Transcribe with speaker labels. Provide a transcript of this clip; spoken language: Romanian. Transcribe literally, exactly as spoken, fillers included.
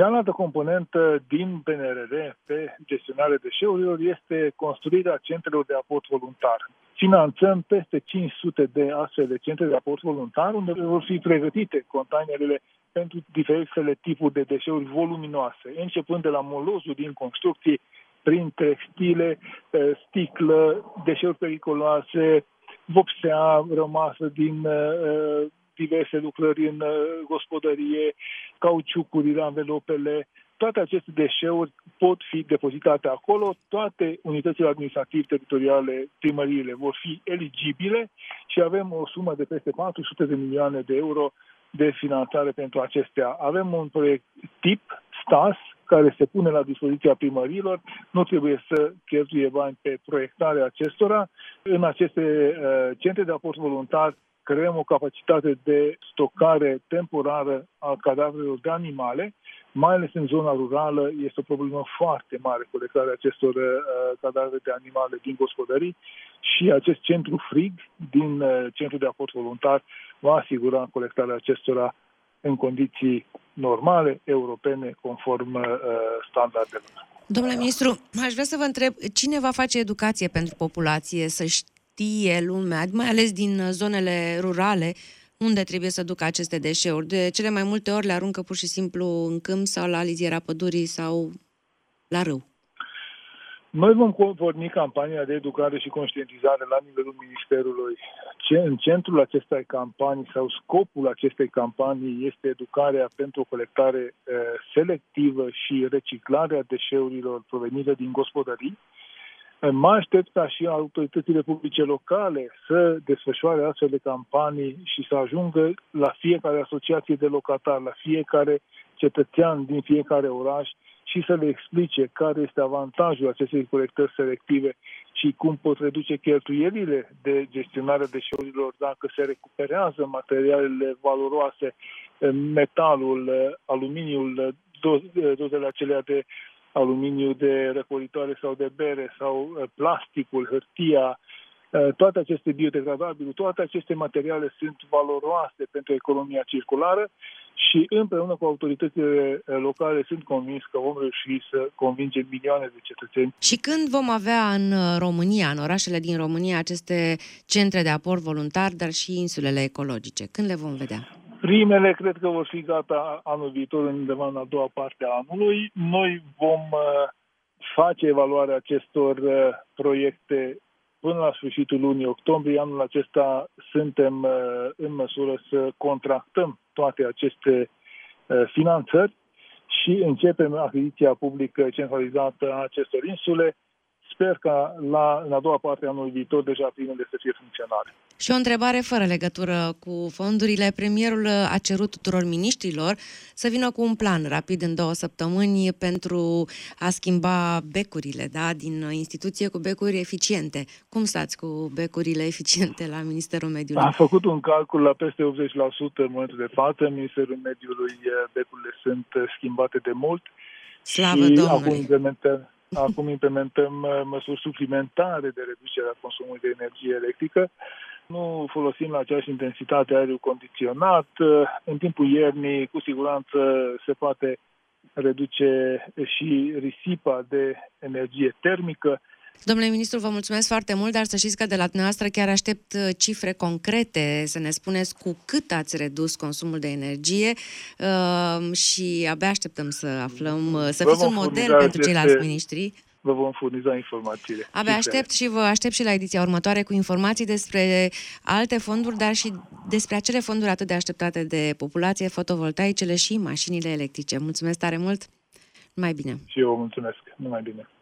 Speaker 1: Cealaltă componentă din P N R R pe gestionarea deșeurilor este construirea centrelor de aport voluntar. Finanțăm peste cinci sute de astfel de centre de aport voluntar, unde vor fi pregătite containerele pentru diferitele tipuri de deșeuri voluminoase, începând de la molozul din construcții, prin textile, sticlă, deșeuri periculoase, vopsea rămasă din diverse lucrări în gospodărie, cauciucurile, anvelopele. Toate aceste deșeuri pot fi depozitate acolo, toate unitățile administrative teritoriale, primăriile vor fi eligibile și avem o sumă de peste patru sute de milioane de euro de finanțare pentru acestea. Avem un proiect tip, STAS, care se pune la dispoziția primăriilor, nu trebuie să cheltuie bani pe proiectarea acestora. În aceste uh, centre de aport voluntar creăm o capacitate de stocare temporară a cadavrelor de animale, mai ales în zona rurală. Este o problemă foarte mare colectarea acestor uh, cadavre de animale din gospodării și acest centru frig din uh, centrul de aport voluntar va asigura colectarea acestora în condiții normale, europene, conform uh, standardelor.
Speaker 2: Domnule ministru, aș vrea să vă întreb, cine va face educație pentru populație, să știe lumea, mai ales din zonele rurale, unde trebuie să ducă aceste deșeuri? De cele mai multe ori le aruncă pur și simplu în câmp sau la liziera pădurii sau la râu.
Speaker 1: Noi vom porni campania de educare și conștientizare la nivelul Ministerului. În centrul acestei campanii sau scopul acestei campanii este educarea pentru o colectare uh, selectivă și reciclarea deșeurilor provenite din gospodării. Mă aștept ca și autoritățile publice locale să desfășoare astfel de campanii și să ajungă la fiecare asociație de locatari, la fiecare cetățean din fiecare oraș și să le explice care este avantajul acestei colectări selective și cum pot reduce cheltuielile de gestionare deșeurilor dacă se recuperează materialele valoroase, metalul, aluminiul, dozele acelea de aluminiu de răcoritoare sau de bere sau plasticul, hârtia, toate aceste biodegradabile, toate aceste materiale sunt valoroase pentru economia circulară și împreună cu autoritățile locale sunt convins că vom reuși să convingem milioane de cetățeni.
Speaker 2: Și când vom avea în România, în orașele din România, aceste centre de aport voluntar, dar și insulele ecologice? Când le vom vedea?
Speaker 1: Primele cred că vor fi gata anul viitor, undeva în a doua parte a anului. Noi vom face evaluarea acestor proiecte până la sfârșitul lunii octombrie. Anul acesta suntem în măsură să contractăm toate aceste finanțări și începem achiziția publică centralizată a acestor insule. Sper ca la, în a doua parte a anului viitor deja primele să fie funcționale.
Speaker 2: Și o întrebare fără legătură cu fondurile. Premierul a cerut tuturor miniștrilor să vină cu un plan rapid în două săptămâni pentru a schimba becurile, da, din instituție cu becuri eficiente. Cum stați cu becurile eficiente la Ministerul Mediului?
Speaker 1: Am făcut un calcul la peste optzeci la sută în momentul de față. În Ministerul Mediului becurile sunt schimbate de mult.
Speaker 2: Slavă
Speaker 1: și
Speaker 2: Domnului!
Speaker 1: Acum implementăm, acum implementăm măsuri suplimentare de reducere a consumului de energie electrică. Nu folosim la aceeași intensitate aerul condiționat. În timpul iernii, cu siguranță, se poate reduce și risipa de energie termică.
Speaker 2: Domnule ministru, vă mulțumesc foarte mult, dar să știți că de la dumneavoastră chiar aștept cifre concrete, să ne spuneți cu cât ați redus consumul de energie uh, și abia așteptăm să aflăm, să fiți un model pentru ceilalți miniștri.
Speaker 1: Vă vom furniza informațiile.
Speaker 2: Abia aștept și vă aștept și la ediția următoare cu informații despre alte fonduri, dar și despre acele fonduri atât de așteptate de populație, fotovoltaicele și mașinile electrice. Mulțumesc tare mult! Numai bine!
Speaker 1: Și eu vă mulțumesc! Numai bine!